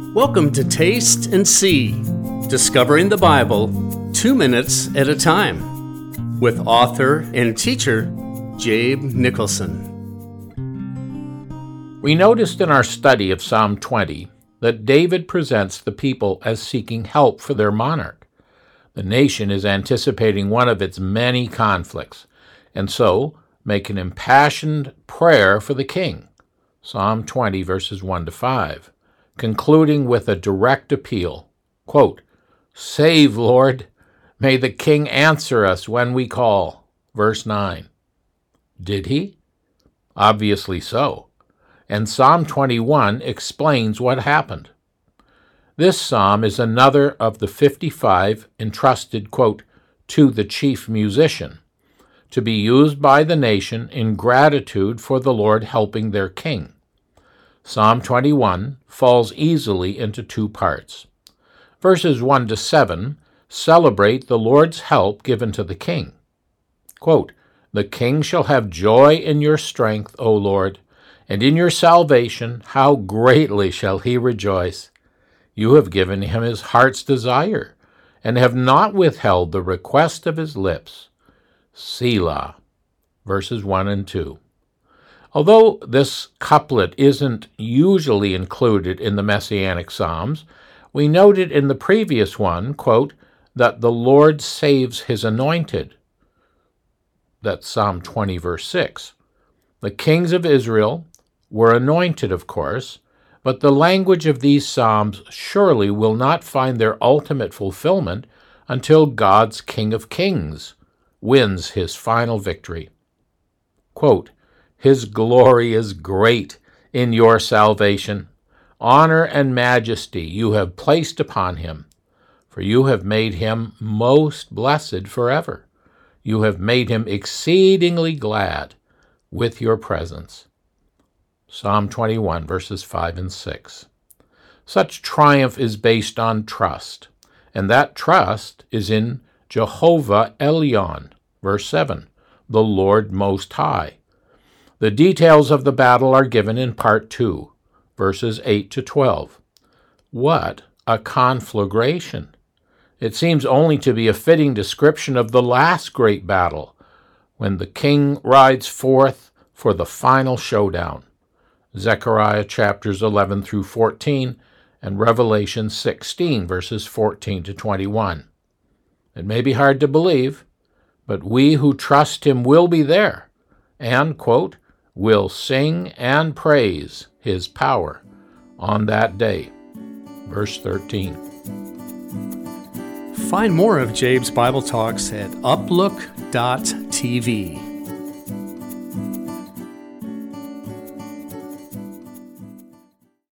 Welcome to Taste and See, discovering the Bible 2 minutes at a time, with author and teacher Jabe Nicholson. We noticed in our study of Psalm 20 that David presents the people as seeking help for their monarch. The nation is anticipating one of its many conflicts, and so make an impassioned prayer for the king. Psalm 20, verses 1 to 5, concluding with a direct appeal, quote, "Save, Lord, may the king answer us when we call." Verse 9. Did he? Obviously so. And Psalm 21 explains what happened. This psalm is another of the 55 entrusted, quote, to the chief musician, to be used by the nation in gratitude for the Lord helping their king. Psalm 21 falls easily into two parts. Verses 1 to 7 celebrate the Lord's help given to the king. Quote, "The king shall have joy in your strength, O Lord, and in your salvation how greatly shall he rejoice. You have given him his heart's desire, and have not withheld the request of his lips." Selah, verses 1 and 2. Although this couplet isn't usually included in the Messianic Psalms, we noted in the previous one, quote, that the Lord saves his anointed. That's Psalm 20, verse 6. The kings of Israel were anointed, of course, but the language of these Psalms surely will not find their ultimate fulfillment until God's King of Kings wins his final victory. Quote, "His glory is great in your salvation. Honor and majesty you have placed upon him, for you have made him most blessed forever. You have made him exceedingly glad with your presence." Psalm 21, verses 5 and 6. Such triumph is based on trust, and that trust is in Jehovah Elyon, verse 7, the Lord Most High. The details of the battle are given in part 2, verses 8 to 12. What a conflagration! It seems only to be a fitting description of the last great battle, when the king rides forth for the final showdown. Zechariah chapters 11 through 14 and Revelation 16, verses 14 to 21. It may be hard to believe, but we who trust him will be there and, quote, will sing and praise his power on that day. Verse 13. Find more of Jabe's Bible Talks at uplook.tv.